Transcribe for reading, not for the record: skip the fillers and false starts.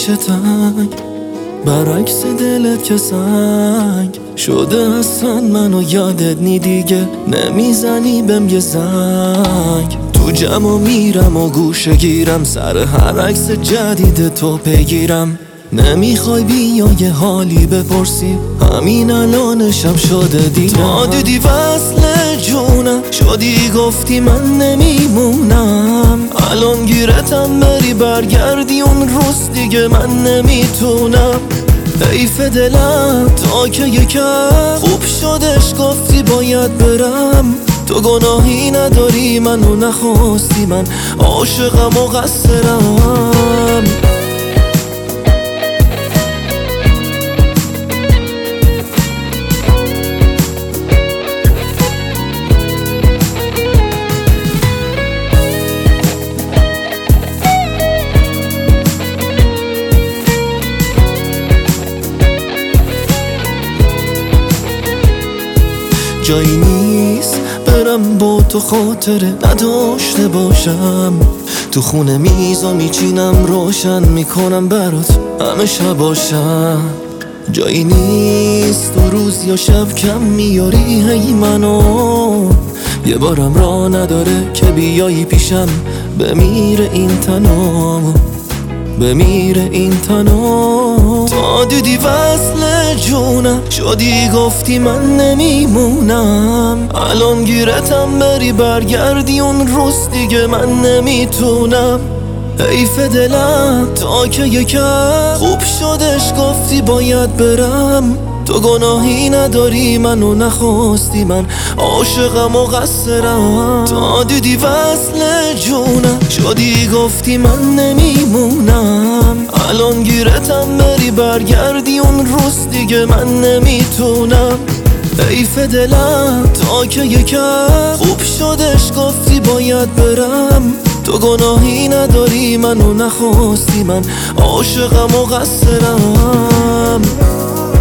میشه تنگ، برعکس دلت که سنگ شده هستن منو یادت نی دیگه نمیزنی بهم یه زنگ. تو جمع میرم و گوشه گیرم، سر هر عکس جدید تو پیگیرم. نمیخوای بیا یه حالی بپرسی، همین الانشم شده دیرم. تا دیدی وصل جونم شدی گفتی من نمیمونم، الان گیرتم بری برگردی اون روز دیگه من نمیتونم. حیف دلم تا که یکم خوب شدش گفتی باید برم. تو گناهی نداری منو نخواستی، من عاشقم و قصرم. جایی نیست برم با تو خاطره نداشته باشم، تو خونه میزا میچینم روشن میکنم برات همه شباشم. جایی نیست تو روز یا شب کم میاری هی منو، یه بارم راه نداره که بیایی پیشم بمیره این تنم، بمیره این تنم. تا دیدی وصل جونم شدی گفتی من نمیمونم، الان گیرتم بری برگردی اون روز دیگه من نمیتونم. حیف دلم تا که یکم خوب شدش گفتی باید برم. تو گناهی نداری منو نخواستی، من عاشقم و قصرم. تا دیدی وصل جونم شدی گفتی من نمیمونم، الان گیرتم بری برگردی اون روز دیگه من نمیتونم. حیف دلم تا که یکم خوب شدش گفتی باید برم. تو گناهی نداری منو نخواستی، من عاشقم و قصرم.